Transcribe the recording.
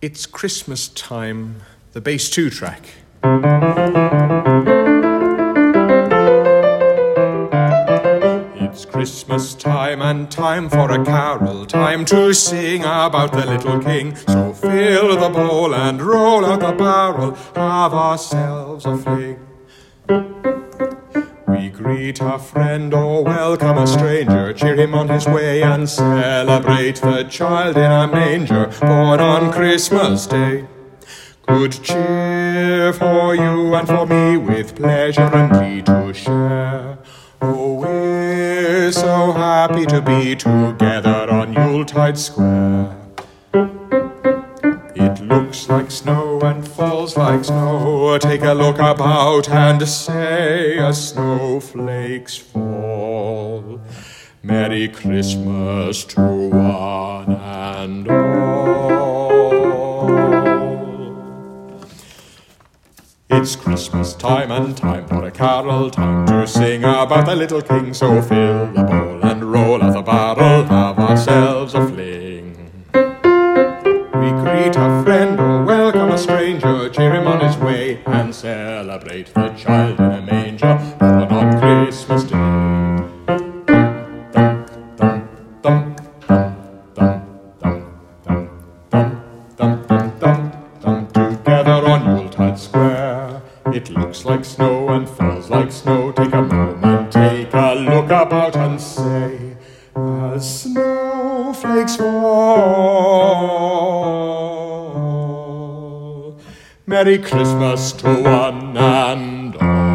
It's Christmas time, the bass 2 track. It's Christmas time and time for a carol, time to sing about the little king. So fill the bowl and roll out the barrel, have ourselves a fling. We greet a friend or welcome a stranger, cheer him on his way and celebrate the child in a manger, born on Christmas Day. Good cheer for you and for me, with pleasure and glee to share. Oh, we're so happy to be together on Yuletide Square. It looks like snow and falls like snow. Take a look about and say a snowflakes fall. Merry Christmas to one and all. It's Christmas time and time for a carol, time to sing about the little king. So fill the bowl and roll out the barrel, have ourselves a fling. We greet a friend or welcome a stranger, cheer him on his way and celebrate the child in a manger, born on Christmas Day. Dum, dum, dum, dum, dum, dum, dum, dum, dum, dum, dum, together on Yuletide Square. It looks like snow and falls like snow. Take a moment, take a look about and say, as snowflakes fall. Merry Christmas to one and all.